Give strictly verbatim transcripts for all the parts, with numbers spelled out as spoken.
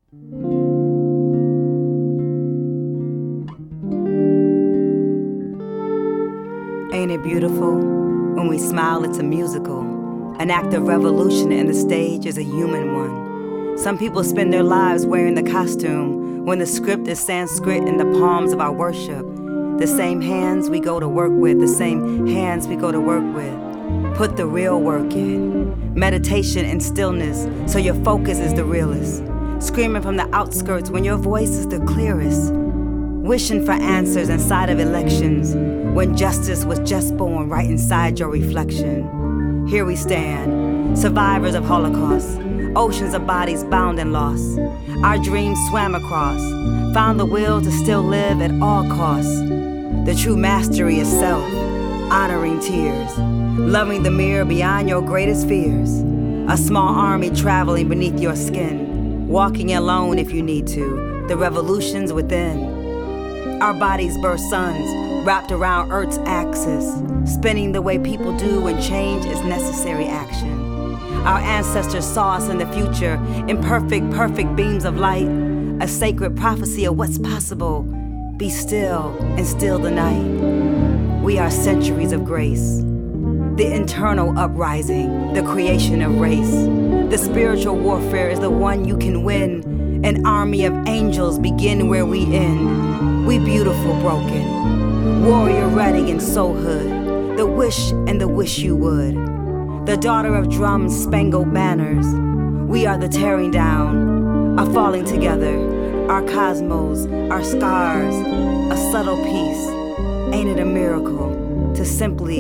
Ain't it beautiful? When we smile, it's a musical, an act of revolution, and the stage is a human one. Some people spend their lives wearing the costume when the script is Sanskrit in the palms of our worship. The same hands we go to work with, the same hands we go to work with. Put the real work in. Meditation and stillness, so your focus is the realest. Screaming from the outskirts when your voice is the clearest. Wishing for answers inside of elections, when justice was just born right inside your reflection. Here we stand, survivors of Holocaust, oceans of bodies bound and lost. Our dreams swam across, found the will to still live at all costs. The true mastery is self, honoring tears, loving the mirror beyond your greatest fears. A small army traveling beneath your skin, walking alone if you need to, the revolution's within. Our bodies birth suns, wrapped around Earth's axis, spinning the way people do when change is necessary action. Our ancestors saw us in the future, imperfect, perfect beams of light, a sacred prophecy of what's possible. Be still and still the night. We are centuries of grace, the internal uprising, the creation of race. The spiritual warfare is the one you can win. An army of angels begin where we end. We beautiful broken, warrior ready in soulhood, the wish and the wish you would. The daughter of drums, spangled banners. We are the tearing down, a falling together, our cosmos, our scars, a subtle peace. Ain't it a miracle to simply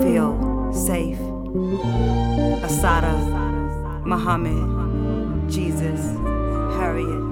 feel safe? Assata, Muhammad, Jesus, Harriet.